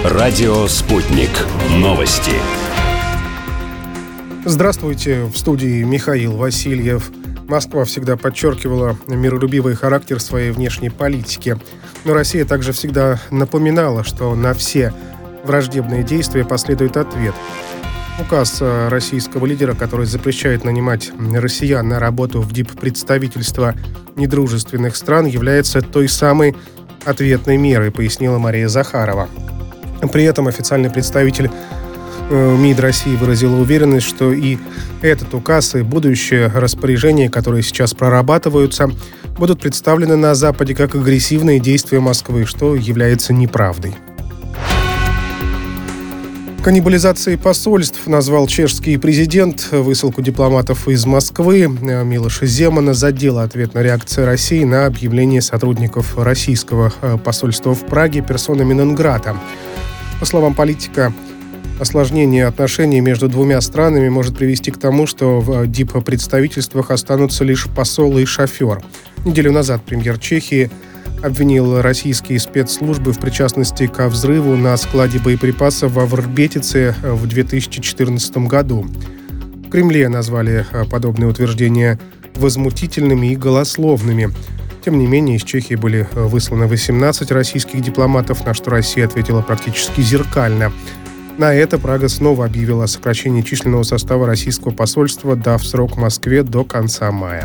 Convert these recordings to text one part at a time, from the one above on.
Радио «Спутник». Новости. Здравствуйте, в студии Михаил Васильев. Москва всегда подчеркивала миролюбивый характер своей внешней политики. Но Россия также всегда напоминала, что на все враждебные действия последует ответ. Указ российского лидера, который запрещает нанимать россиян на работу в диппредставительства недружественных стран, является той самой ответной мерой, пояснила Мария Захарова. При этом официальный представитель МИД России выразила уверенность, что и этот указ, и будущее распоряжения, которые сейчас прорабатываются, будут представлены на Западе как агрессивные действия Москвы, что является неправдой. Каннибализацией посольств назвал чешский президент высылку дипломатов из Москвы. Милоша Земана задела ответная реакция России на объявление сотрудников российского посольства в Праге персонами нон-грата. По словам политика, осложнение отношений между двумя странами может привести к тому, что в диппредставительствах останутся лишь посол и шофер. Неделю назад премьер Чехии обвинил российские спецслужбы в причастности ко взрыву на складе боеприпасов во Врбетице в 2014 году. В Кремле назвали подобные утверждения возмутительными и голословными. Тем не менее, из Чехии были высланы 18 российских дипломатов, на что Россия ответила практически зеркально. На это Прага снова объявила о сокращении численного состава российского посольства, дав срок Москве до конца мая.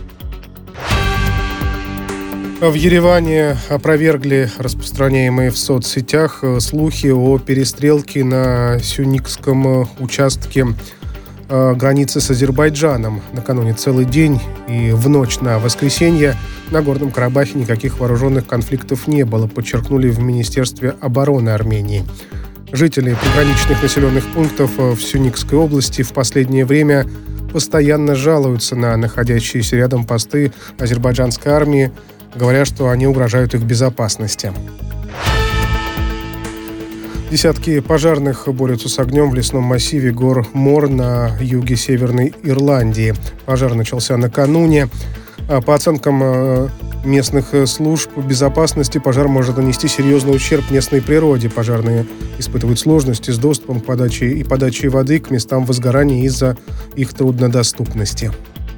В Ереване опровергли распространяемые в соцсетях слухи о перестрелке на Сюникском участке границы с Азербайджаном. Накануне целый день и в ночь на воскресенье на Горном Карабахе никаких вооруженных конфликтов не было, подчеркнули в Министерстве обороны Армении. Жители приграничных населенных пунктов в Сюникской области в последнее время постоянно жалуются на находящиеся рядом посты азербайджанской армии, говоря, что они угрожают их безопасности. Десятки пожарных борются с огнем в лесном массиве гор Мор на юге Северной Ирландии. Пожар начался накануне. По оценкам местных служб безопасности, пожар может нанести серьезный ущерб местной природе. Пожарные испытывают сложности с доступом к подаче воды к местам возгорания из-за их труднодоступности.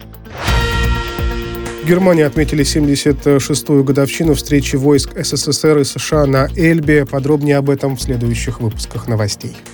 В Германии отметили 76-ю годовщину встречи войск СССР и США на Эльбе. Подробнее об этом в следующих выпусках новостей.